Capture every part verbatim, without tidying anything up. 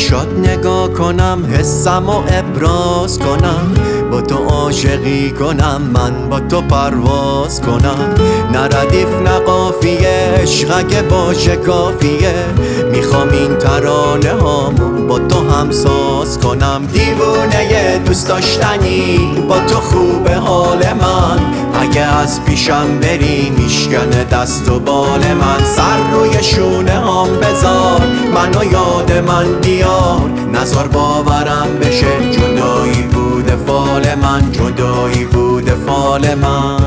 چشات نگاه کنم، حسم و ابراز کنم، با تو عاشقی کنم، من با تو پرواز کنم. نه ردیف نه قافیه، عشق اگه باشه کافیه. میخوام این ترانه هامو با تو همساز کنم. دیوونه دوست داشتنی، با تو خوبه حال من. اگه از پیشم بری میشکنه دست و بال من. سر روی شونه هم بذار، منو یاد من بیار. نذار باورم بشه جدایی بوده فال من، جدایی بوده فال من.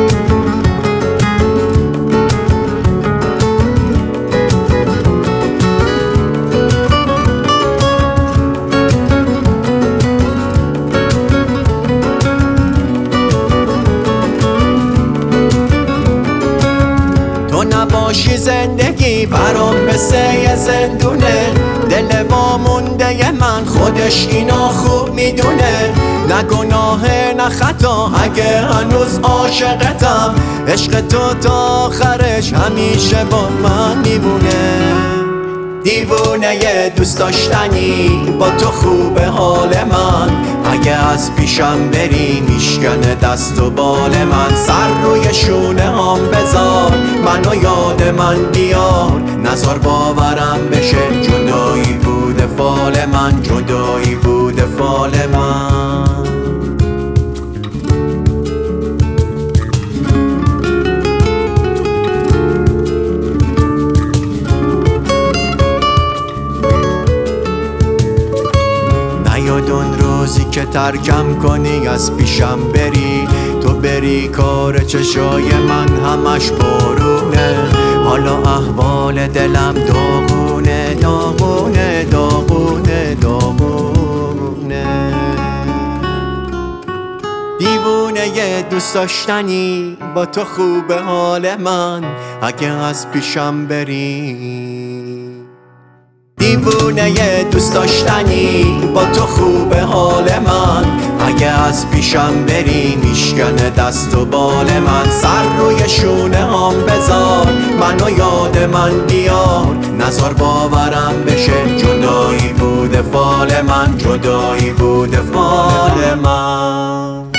تو نباشی زندگی برام مثل یه زندونه. دل وامونده من خودش اینو خوب میدونه. نه گناه نه خطا اگه هنوز عاشقتم. عشق تو تا آخرش همیشه با من میمونه. دیوونه دوست داشتنی، با تو خوبه حال من. اگه از پیشم بری میشکنه دست و بال من. سر روی شونه هم بذار، منو یاد من بیار. نذار باورم بشه جدایی بوده فال من، جدایی بوده فال من. نیاد اون روزی که ترکم کنی از پیشم بری. تو بری کار چشای من همش بارونه. حالا احوال دلم داغونه، داغونه، داغونه، داغونه. دیوونه دوست داشتنی، با تو خوبه حال من. اگه از پیشم بری. دیوونه دوست داشتنی، با تو خوبه حال من. اگه از پیشم بری میشکنه دست و بال من. سر روی شونه هم بذار، منو یاد من بیار. نذار باورم بشه جدایی بوده فال من، جدایی بوده فال من.